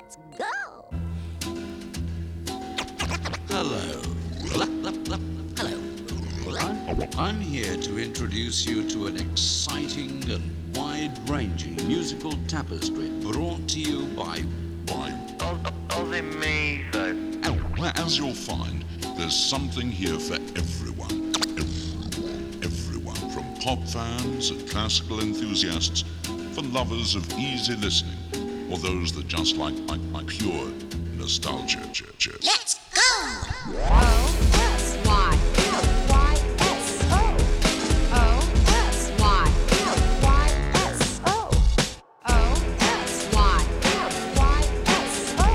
Let's go. Hello. Hello. I'm here to introduce you to an exciting and wide-ranging musical tapestry brought to you by Aussie Measles. Well, as you'll find, there's something here for everyone. Everyone, from pop fans and classical enthusiasts, for lovers of easy listening, or those that just like pure nostalgia. Let's go. O-S-Y. L-Y-S-O. O-S-Y. L-Y-S-O. O-S-Y. L-Y-S-O.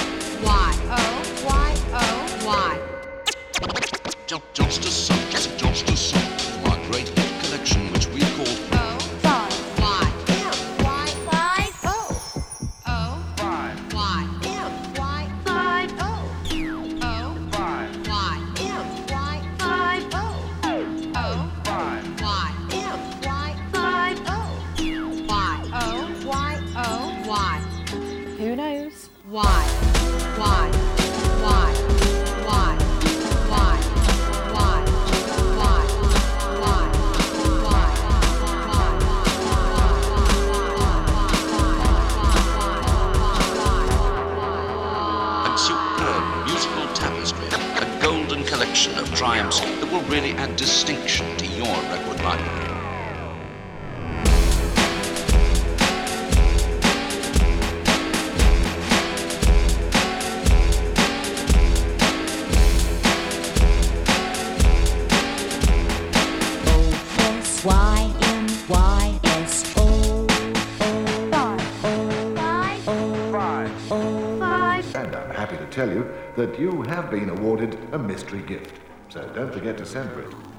Y-O-Y-O-Y. Just a song from our great hit collection, which we call Five. Y. L-Y-5-O. O-Y. L-Y-5-O. O-Y. L-Y-5-O. O-Y. L-Y-5-O. Y-O-Y-O-Y. Who knows? Y. Y. Y. Y. Y. a superb musical tapestry, a golden collection of triumphs that will really add distinction to your record library. And I'm happy to tell you that you have been awarded a mystery gift. So don't forget to send for it.